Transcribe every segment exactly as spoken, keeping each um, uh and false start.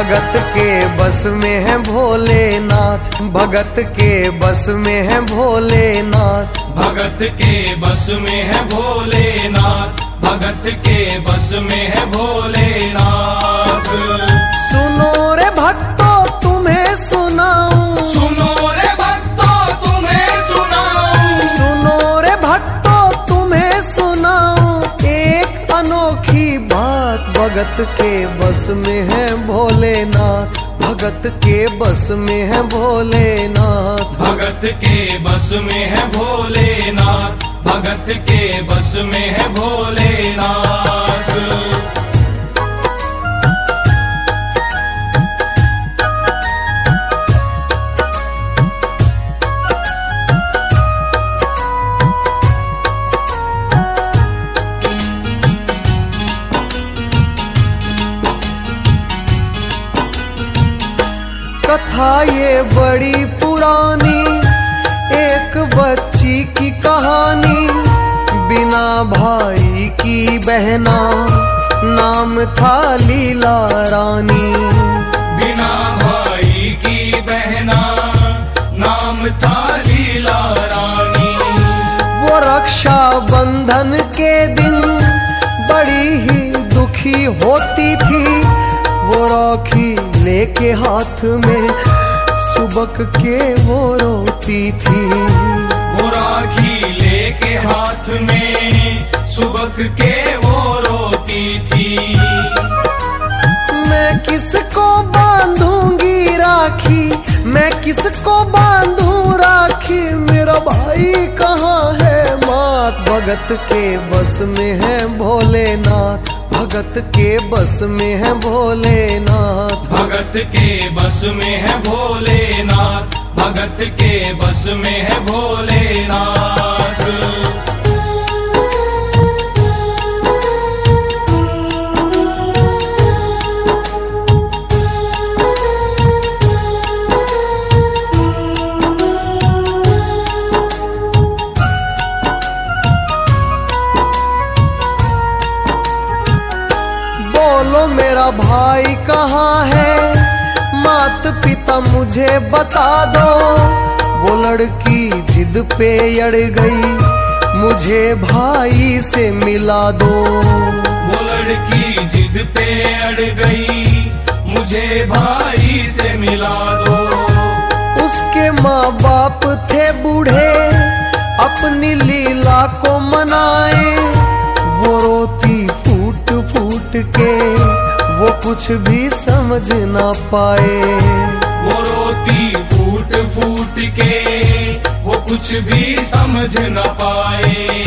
भगत के बस में है भोलेनाथ, भगत के बस में है भोलेनाथ, भगत के बस में है भोलेनाथ, भगत के बस में है भोलेनाथ। सुनो रे भक्तों तुम्हें सुनाऊं, सुनो रे भक्तों तुम्हें सुनाऊं, सुनो रे भक्तों तुम्हें सुनाऊं एक अनोखी बात। भगत के बस में है भोलेनाथ, भगत के बस में है भोलेनाथ, भगत के बस में है भोलेनाथ, भगत के बस में है भोलेनाथ। कथा ये बड़ी पुरानी, एक बच्ची की कहानी। बिना भाई की बहना, नाम था लीला रानी। बिना भाई की बहना, नाम था लीला रानी। वो रक्षा बंधन के दिन बड़ी ही दुखी होती थी। वो राखी लेके हाथ में सुबक के वो रोती थी। वो राखी लेके हाथ में सुबक के वो रोती थी। मैं किसको बांधूंगी राखी, मैं किसको बांधूं राखी, मेरा भाई कहाँ है मात। भगत के बस में है भोलेनाथ, भगत के बस में है भोलेनाथ, भगत के बस में है भोलेनाथ, भगत के बस में है भोलेनाथ। बोलो मेरा भाई कहाँ है, मात पिता मुझे बता दो। वो लड़की जिद पे अड़ गई, मुझे भाई से मिला दो। वो लड़की जिद पे अड़ गई, मुझे भाई से मिला दो। उसके माँ बाप थे बूढ़े, अपनी लीला को मनाए। वो रोती फूट फूट के, वो कुछ भी समझ ना पाए। वो रोती फूट फूट के, वो कुछ भी समझ न पाए।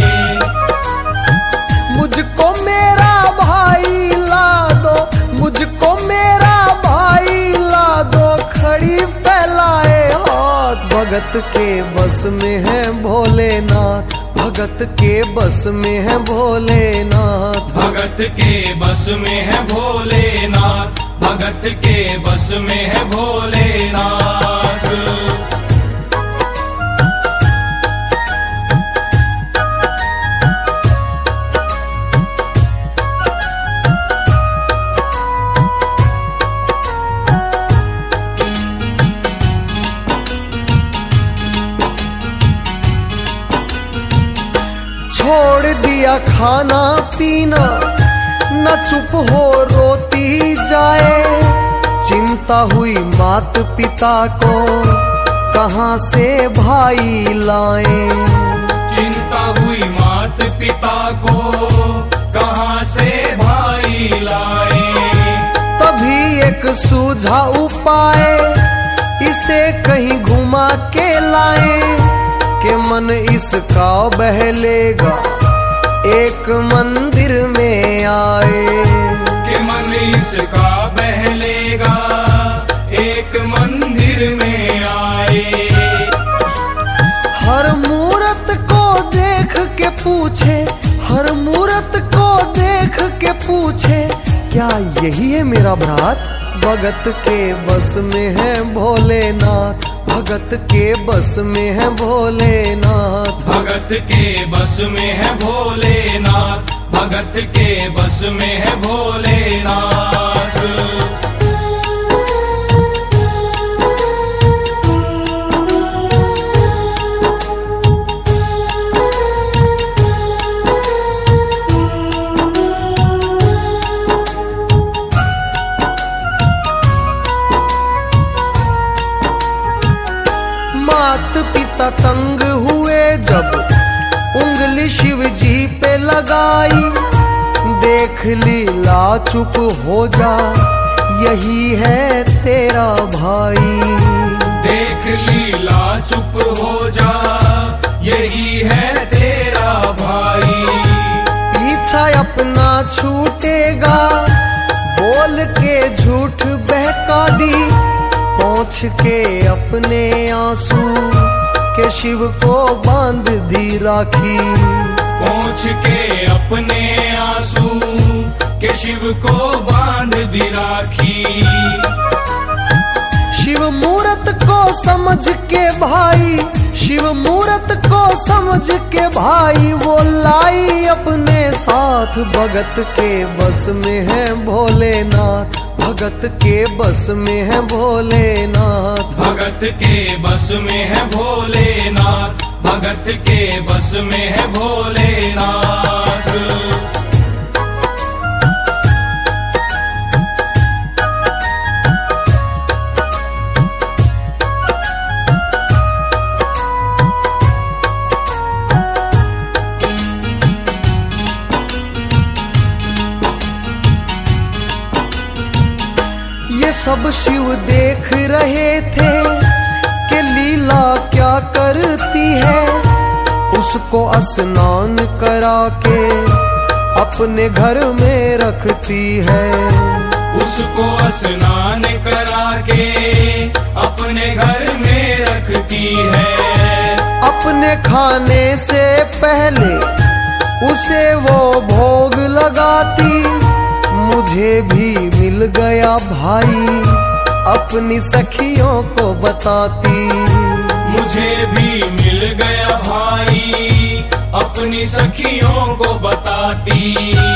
मुझको मेरा भाई ला दो, मुझको मेरा भाई ला दो, खड़ी फैलाए हाथ। भगत के बस में है भोलेनाथ, भगत के बस में है भोलेनाथ, भगत के बस में है भोलेनाथ, भगत के बस में है भोलेनाथ। छोड़ दिया खाना पीना, न चुप हो रोती जाए। चिंता हुई मात पिता को, कहाँ से भाई लाए। चिंता हुई मात पिता को, कहाँ से भाई लाए। तभी एक सूझा उपाय, इसे कहीं घुमा के लाए। के मन इसका बहलेगा, एक मंदिर में आए। के मन इसका बहलेगा, एक मंदिर में आए। हर मूरत को देख के पूछे, हर मूरत को देख के पूछे, क्या यही है मेरा भ्रात। भगत के बस में है भोलेनाथ, भगत के बस में है भोलेनाथ, भगत के बस में है भोलेनाथ, भगत के बस में है भोलेनाथ। लगाई। देख लीला चुप हो जा, यही है तेरा भाई। देख लीला चुप हो जा, यही है तेरा भाई। पीछा अपना छूटेगा, बोल के झूठ बहका दी। पोंछ के अपने आंसू के शिव को बांध दी राखी। पोंछ के अपने आंसू के शिव को बांध दी राखी। शिव मूरत को समझ के भाई, शिव मूरत को समझ के भाई, वो लाई अपने साथ। भगत के बस में है भोलेनाथ, भगत के बस में है भोलेनाथ। भगत के बस में है भोलेनाथ, भगत के बस में है भोलेनाथ। ये सब शिव देख रहे थे कि लीला क्या करती है। उसको स्नान करा के अपने घर में रखती है। उसको स्नान करा के अपने घर में रखती है। अपने खाने से पहले उसे वो भोग लगाती। मुझे भी मिल गया भाई, अपनी सखियों को बताती। मुझे भी मिल गया भाई, अपनी सखियों को बताती।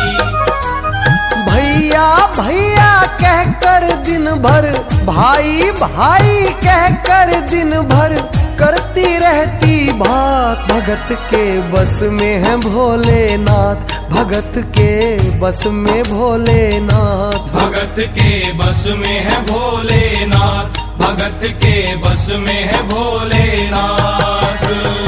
भैया भैया कहकर दिन भर, भाई भाई कहकर दिन भर करती रहती बात। भगत के बस में है भोलेनाथ, भगत के बस में भोलेनाथ। भगत के बस में है भोलेनाथ, भगत के बस में है भोलेनाथ।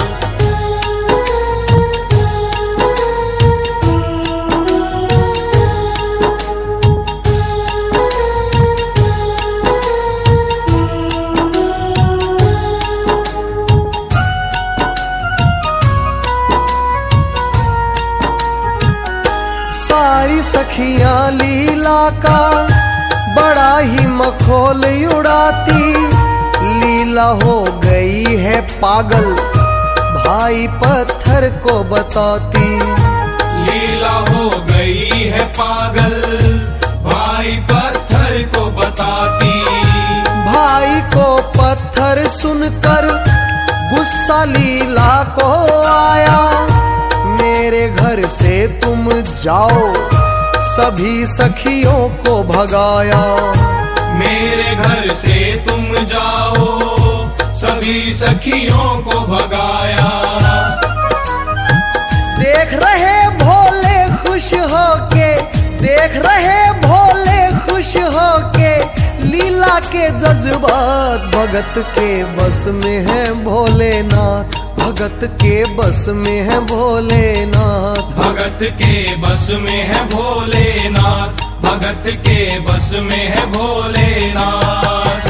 सारी सखियां लीला का बड़ा ही मखौल उड़ाती। लीला हो गई है पागल, भाई पत्थर को बताती। लीला हो गई है पागल, भाई पत्थर को बताती। भाई को पत्थर सुनकर गुस्सा लीला को आया। मेरे घर से तुम जाओ, सभी सखियों को भगाया। मेरे घर से तुम जाओ, सभी सखियों को भगाया। देख रहे भोले खुश होके, देख रहे भोले खुश होके लीला के जज्बात। भगत के बस में है भोलेनाथ, भगत के बस में है भोलेनाथ। भगत के बस में है भोलेनाथ, भगत के बस में है भोलेनाथ।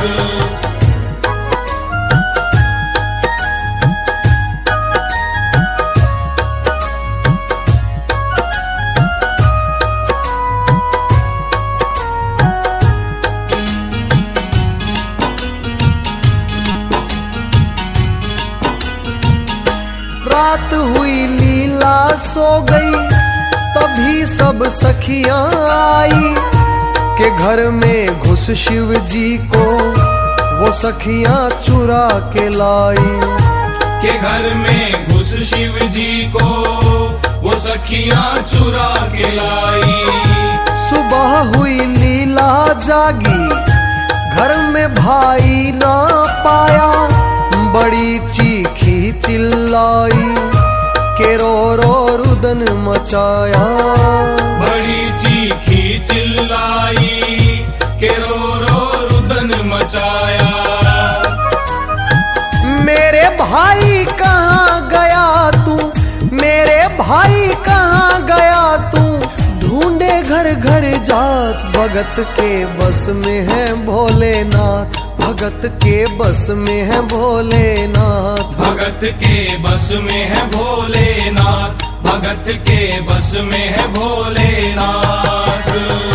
रात हुई लीला सो गई, तभी सब सखियां आई के घर में घुस शिव जी को वो सखियां चुरा के लाई। के घर में घुस शिव जी को वो सखियां चुरा के लाई। सुबह हुई लीला जागी, घर में भाई ना पाया। बड़ी चीखी चिल्लाई के रो रो रुदन मचाया। बड़ी चीखी चिल्लाई के रो रो रुदन मचाया। मेरे भाई कहाँ गया तू, मेरे भाई कहाँ गया रात भगत के बस में है भोलेनाथ, भगत के बस में है भोलेनाथ, भगत के बस में है भोलेनाथ, भगत के बस में है भोलेनाथ।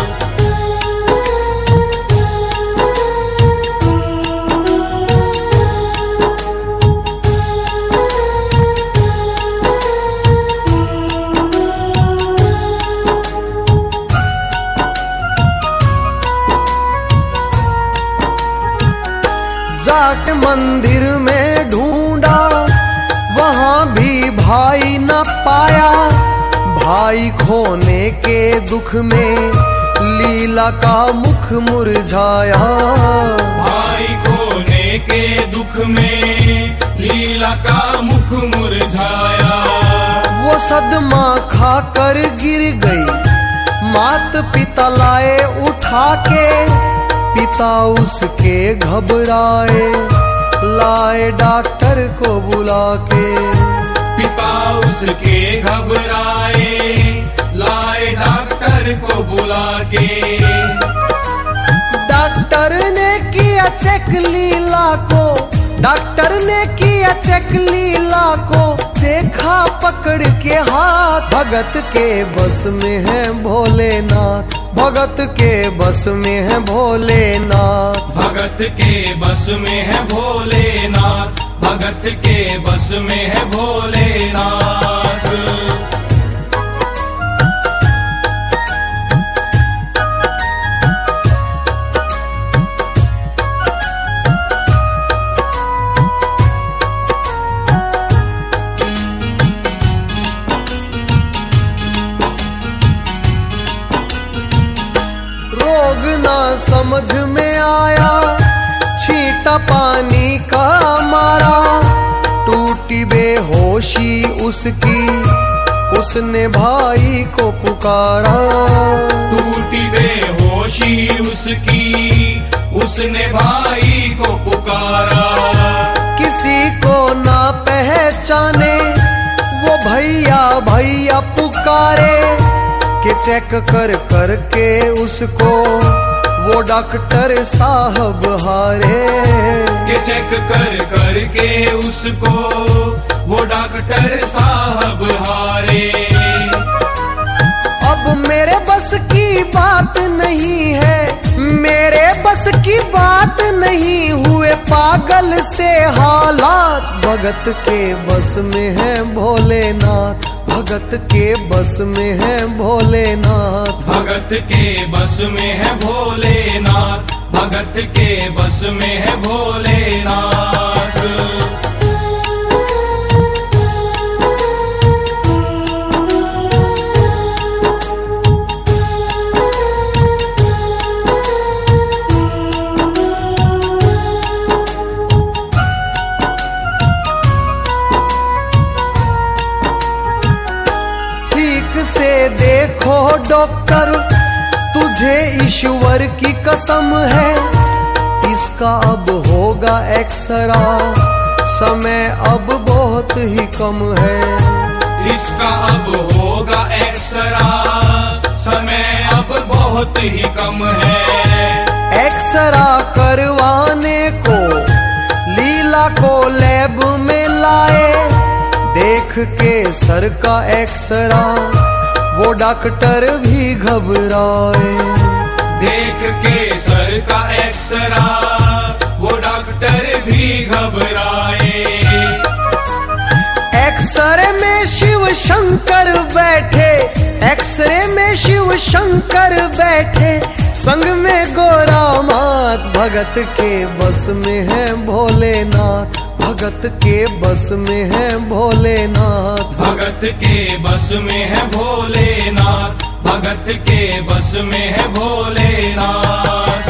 जाके मंदिर में ढूंढा वहां भी भाई न पाया, भाई खोने के दुख में लीला का मुख मुरझाया, भाई खोने के दुख में लीला का मुख मुरझाया। वो सदमा खाकर गिर गई, मात पिता लाए उठा के, पिता उसके घबराए लाए डॉक्टर को बुला के, पिता उसके घबराए लाए डॉक्टर को बुला के। डॉक्टर ने किया चेक लीला को, डॉक्टर ने किया चेक लीला को, देखा पकड़ के हाथ, भगत के बस में है भोलेनाथ, भगत के बस में है भोलेनाथ, भगत के बस में है भोलेनाथ, भगत के बस में है भोलेनाथ। रोग ना समझ में आया, छींटा पानी का मारा, टूटी बेहोशी उसकी, उसने भाई को पुकारा, टूटी बेहोशी उसकी, उसने भाई को पुकारा। किसी को ना पहचाने वो भैया भैया पुकारे, के चेक कर कर के उसको वो डॉक्टर साहब हारे, के चेक कर कर के उसको वो डॉक्टर साहब हारे। अब मेरे बस की बात नहीं है, मेरे बस की बात नहीं, हुए पागल से हालात, भगत के बस में है भोलेनाथ, भगत के बस में है भोलेनाथ, भगत के बस में है भोलेनाथ, भगत के बस में है भोलेनाथ। से देखो डॉक्टर तुझे ईश्वर की कसम है, इसका अब होगा एक्सरा, समय अब बहुत ही कम है, इसका अब होगा एक्सरा, समय अब बहुत ही कम है। एक्सरा करवाने को लीला को लैब में लाए, देख के सर का एक्सरा वो डॉक्टर भी घबराए, देख के सर का एक्सरा वो डॉक्टर भी घबराए। एक्सरे में शिव शंकर बैठे, एक्सरे में शिव शंकर बैठे, संग में गोरा मात, भगत के बस में है भोलेनाथ, भगत के बस में है भोलेनाथ, भगत के बस में है भोलेनाथ, भगत के बस में है भोलेनाथ।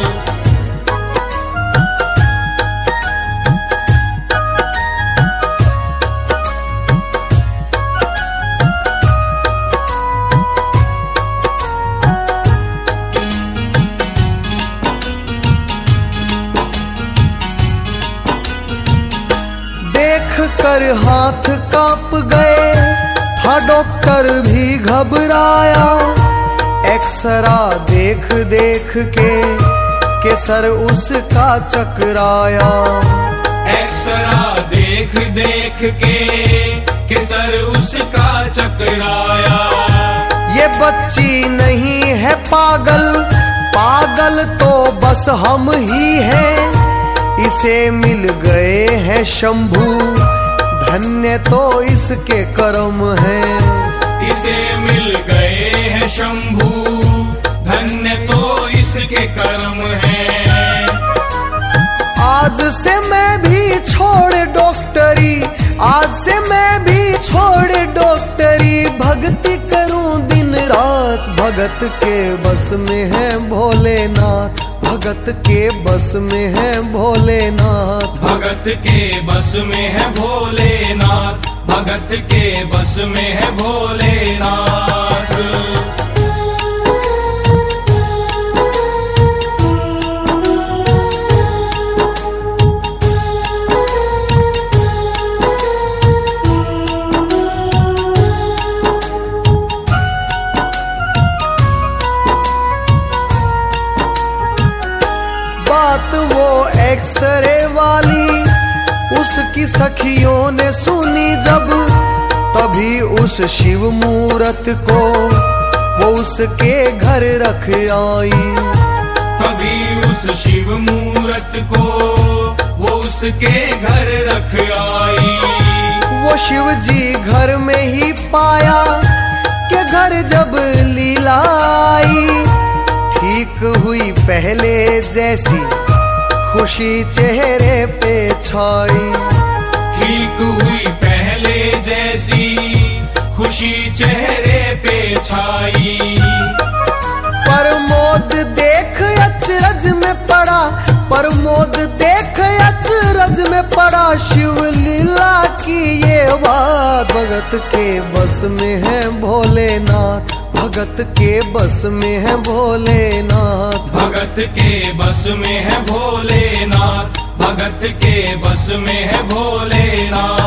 कर हाथ कांप गए, था डॉक्टर भी घबराया, एक्सरा देख देख के केसर उसका चकराया। एक्सरा देख देख के केसर उसका चकराया। ये बच्ची नहीं है पागल, पागल तो बस हम ही हैं। इसे मिल गए हैं शंभू, धन्य तो इसके कर्म हैं। इसे मिल गए हैं शंभू, धन्य तो इसके कर्म हैं। आज से मैं भी छोड़ डॉक्टरी, आज से मैं भी छोड़ डॉक्टरी, भक्ति करूं दिन रात। भगत के बस में है भोलेनाथ, भगत के बस में है भोलेनाथ। भगत के बस में है भोलेनाथ, भगत के बस में है भोलेनाथ। बात वो एक्सरे वाली उसकी सखियों ने सुनी जब, तभी उस शिव मूरत को वो उसके घर रख आई। तभी उस शिव मूरत को वो उसके घर रख आई। वो शिव जी घर में ही पाया कि घर जब लीला आई। ठीक हुई पहले जैसी खुशी चेहरे पे छाई। ठीक हुई पहले जैसी खुशी चेहरे पे छाई। प्रमोद देख अचरज में पड़ा, प्रमोद देख अचरज में पड़ा, शिव लीला की ये बात। भगत के बस में है भोलेनाथ, भगत के बस में है भोलेनाथ। भगत के बस में है भोलेनाथ, भगत के बस में है भोलेनाथ।